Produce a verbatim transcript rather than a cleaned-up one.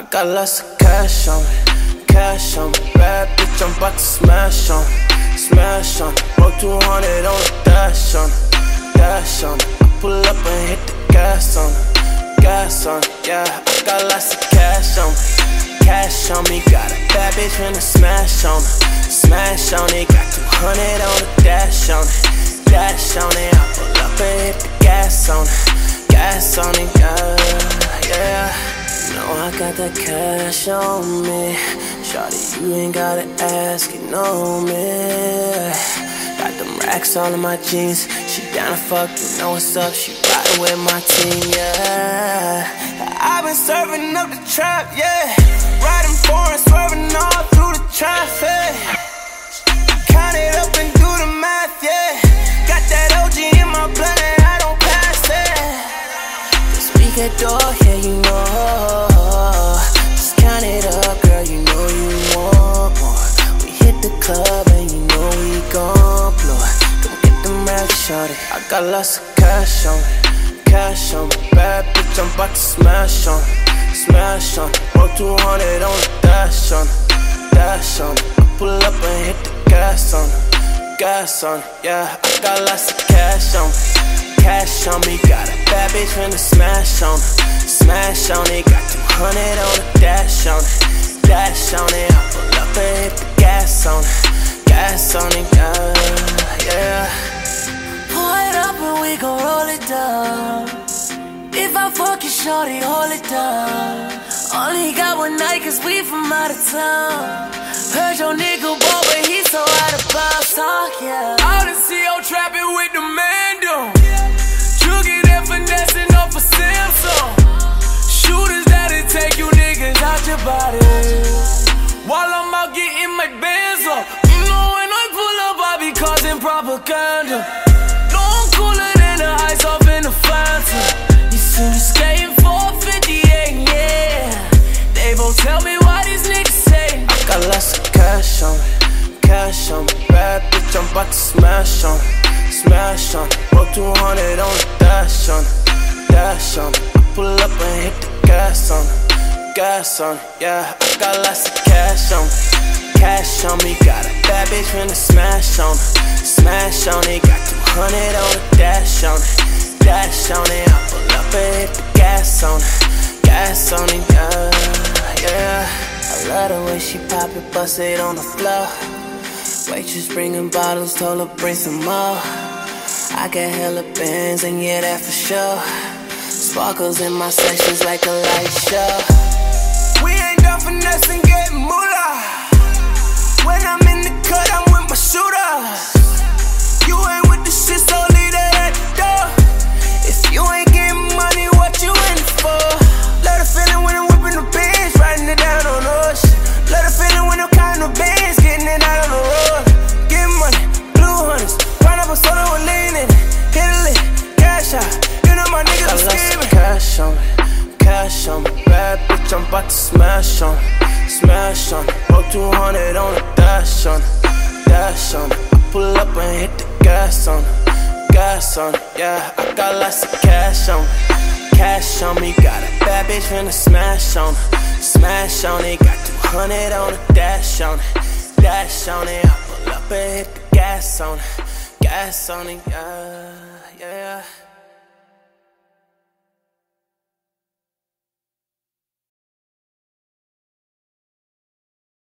got lots of cash on me, cash on me. Bad bitch, I'm about to smash on me, smash on me. Roll two hundred on the dash on it, dash on it. I pull up and hit the gas on it, gas on it. Yeah, I got lots of cash on me, cash on me. Got a bad bitch finna smash on me, smash on it. Got two hundred on the dash on it, dash on it. I pull up and hit the gas on it, gas on it. Yeah, yeah. Know I got that cash on me. Shawty, you ain't gotta ask, you know me. Got them racks all in my jeans. She down to fuck, you know what's up. She riding with my team, yeah. I've been serving up the trap, yeah. Riding foreign, swerving all through the traffic. Count it up and do the math, yeah. Got that O G in my blood and I don't pass it. This week at door, yeah, you know. Just count it up, girl, you know you want more. We hit the club and you know we gon' blow it. Come get them racks, shorty. I got lots of cash on me, cash on me. Bad bitch, I'm about to smash on it, smash on it. Roll two hundred on the dash on it, dash on it. I pull up and hit the gas on it, gas on it. Yeah, I got lots of cash on me, cash on me. Got a bad bitch finna smash on it, smash on it. Got two hundred on the dash on it, dash on it. I pull up and hit the gas on it, gas on it. Yeah, yeah. Pull it up and we gon' roll it down. If I fuck you, shorty, hold it down. Only got one night cause we from out of town. Heard your nigga ball, but he so out of bounds, talk, yeah. Out in C O trapping with the Mando. Juggy that finessing off a Samsung. Shooters that'll take you niggas out your body. While I'm out getting my bands up. You know when I pull up, I be causing propaganda. No, I'm cooler than the ice off in the Fanta. You see me skating four fifty-eight, yeah. They both tell me why these niggas say. I got lots of cash on me, cash on me. Bad bitch, I'm about to smash on it, smash on it. Roll two hundred on the dash on it, dash on it. I pull up and hit the gas on it, gas on it. Yeah, I got lots of cash on me, cash on me. Got a bad bitch finna smash on it, smash on it. Got two hundred on the dash on it, dash on it. I pull up and hit the gas on it, gas on it. Yeah, yeah. I love the way she pop it, bust it on the floor. Waitress bringing bottles, told her bring some more. I got hella bands and yeah, that for sure. Sparkles in my sections like a light show. We ain't done finessing, getting moolah. When I'm in the cut, I'm with my shooters. You ain't with the shit, so leave that at the door. If you ain't getting money, what you in it for? Let her feeling when I'm whipping the bands, riding it down on us. Let her feeling when I'm counting the bands, getting it out on the road. Getting money, blue hunters, run up a soda with lean in it. Hit a lick, cash out, you know my niggas are scheming. Cash on me, cash on me. Bad bitch, I'm about to smash on it, smash on it. Roll two hundred on the dash on it, dash on it. I pull up and hit the gas on it, gas on it. Yeah, I got lots of cash on me, cash on me. Got a bad bitch finna smash on it, smash on it. Got two hundred on the dash on it, dash on it. I pull up and hit the gas on it, gas on it. Yeah, yeah.